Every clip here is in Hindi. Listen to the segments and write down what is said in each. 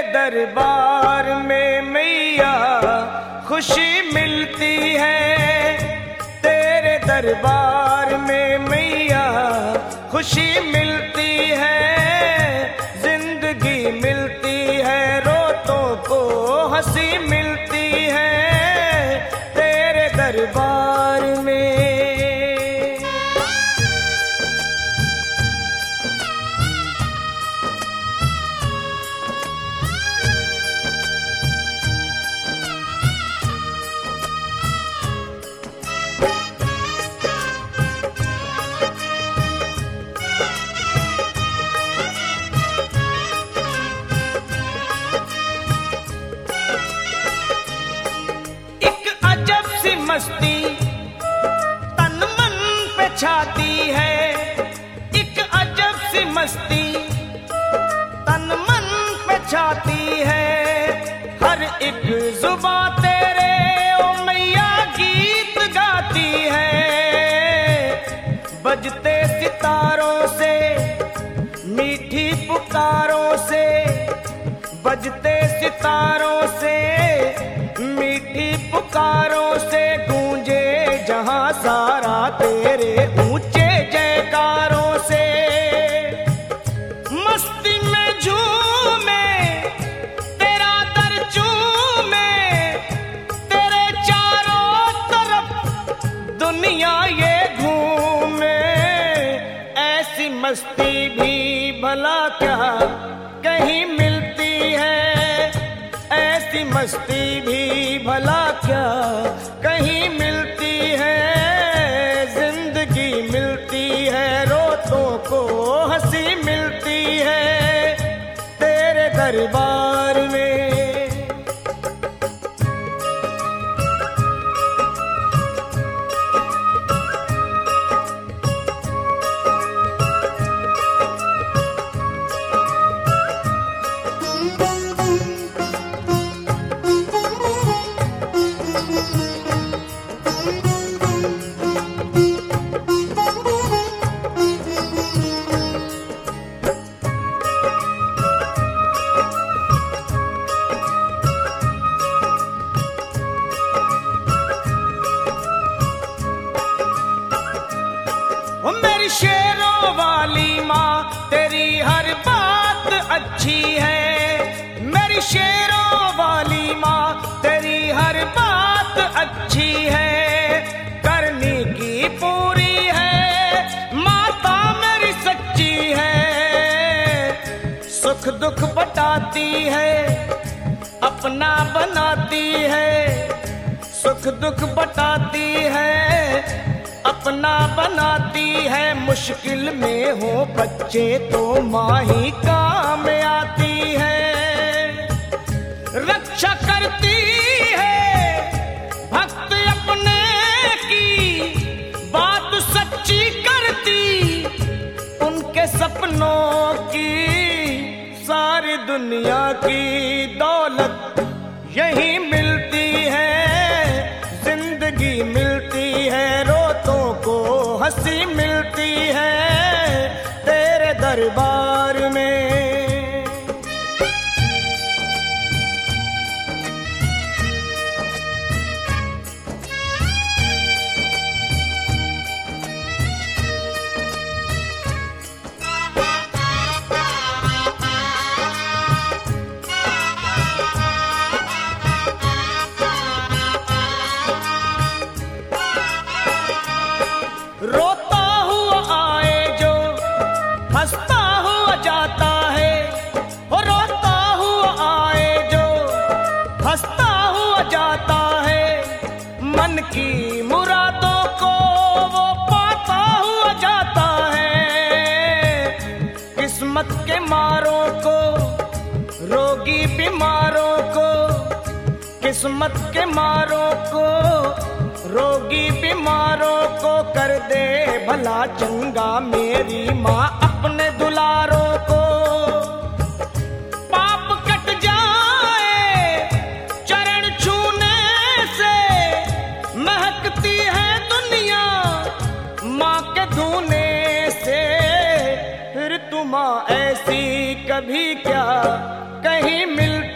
दरबार में मैया खुशी मिलती है, तेरे दरबार में मैया खुशी मिलती है, जिंदगी मिलती है, रोतों को हंसी मिलती है तेरे दरबार में। मस्ती तन मन पे छाती है, एक अजब सी मस्ती तन मन पे छाती है, हर एक जुबान तेरे ओ मैया गीत गाती है, बजते सितारों से मीठी पुकारों से, बजते सितारों से मीठी पुकारों से, गूंजे जहां सारा तेरे ऊंचे जयकारों से, मस्ती में झूमे तेरा दर चूमे, तेरे चारों तरफ दुनिया ये घूमे, ऐसी मस्ती भी भला क्या कहीं मिलती है, ऐसी मस्ती भी भला क्या कहीं मिलती है, जिंदगी मिलती है, रोतों को हंसी मिलती है तेरे दरबार में। मेरी शेरों वाली माँ तेरी हर बात अच्छी है, मेरी शेरों वाली माँ तेरी हर बात अच्छी है, करनी की पूरी है माता मेरी सच्ची है, सुख दुख बटाती है अपना बनाती है, सुख दुख बटाती है अपना बनाती है, मुश्किल में हो बच्चे तो माँ ही काम आती है, रक्षा करती है भक्त अपने की बात सच्ची करती, उनके सपनों की सारी दुनिया की दौलत यही मिलती है, जिंदगी मिलती है, रोतों को हंसी मिलती है तेरे दरबार में। रोता हुआ आए जो हंसता हुआ जाता है, हो रोता हुआ आए जो हंसता हुआ जाता है, मन की मुरादों को वो पाता हुआ जाता है, किस्मत के मारों को रोगी बीमारों को, किस्मत के मारों को रोगी बीमारों को कर दे भला चंगा मेरी माँ अपने दुलारों को, पाप कट जाए चरण छूने से, महकती है दुनिया माँ के धूने से, फिर तुम ऐसी कभी क्या कहीं मिलती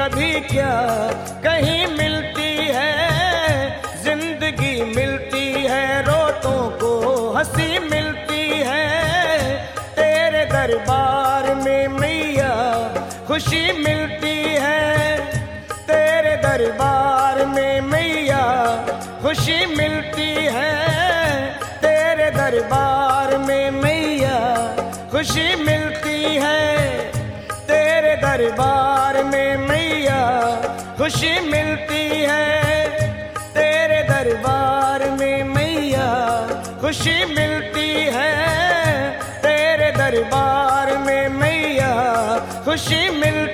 कभी क्या कहीं मिलती है, जिंदगी मिलती है रोतों को हंसी मिलती है। तेरे दरबार में मैया खुशी मिलती है, तेरे दरबार में मैया खुशी मिलती है, तेरे दरबार में मैया खुशी मिलती है, तेरे दरबार में मैया खुशी मिलती है, तेरे दरबार में मैया खुशी मिलती है, तेरे दरबार में मैया खुशी मिलती है।